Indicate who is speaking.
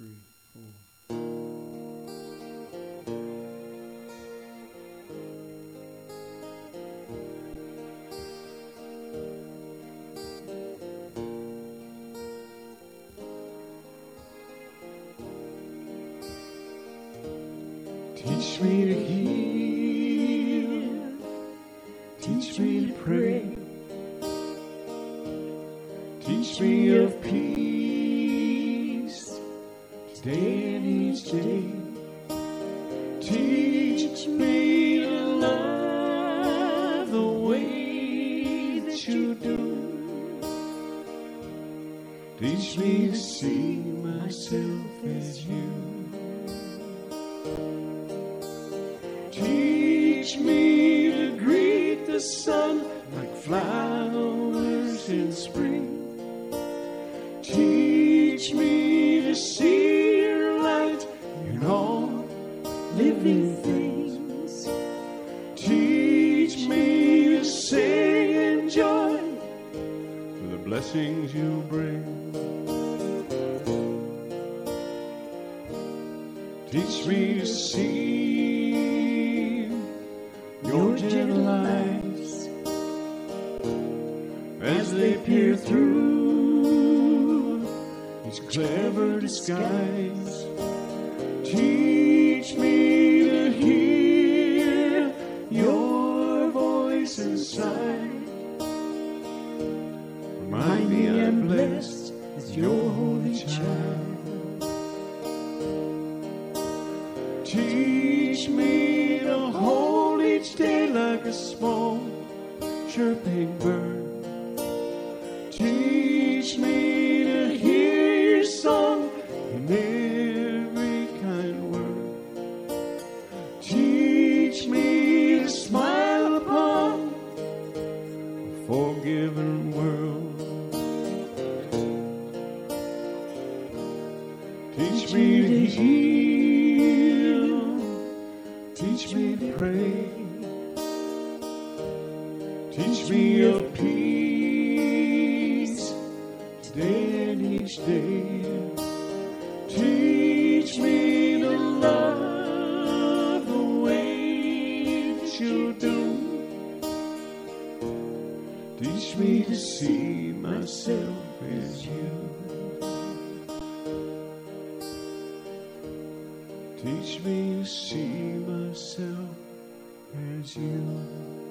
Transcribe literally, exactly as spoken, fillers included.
Speaker 1: three, four. Teach me to hear, teach me to pray, teach me of peace today and each day. Teach me to love the way that you do. Teach me to see myself as you. Teach me to greet the sun like flowers in spring. Teach me to see your light in all living things. Teach me to sing in joy for the blessings you bring. Teach me to see your gentle eyes as they peer through each clever disguise. Teach me to hear your voice inside. Remind me I'm blessed as your holy child. Teach me to hold each day like a small chirping bird. Teach me to hear your song in every kind word. Teach me to smile upon a forgiven world. Teach me to heal, teach me to pray, teach me of peace today and each day. Teach me to love the way that you do. Teach me to see myself as you. Teach me to see myself as you.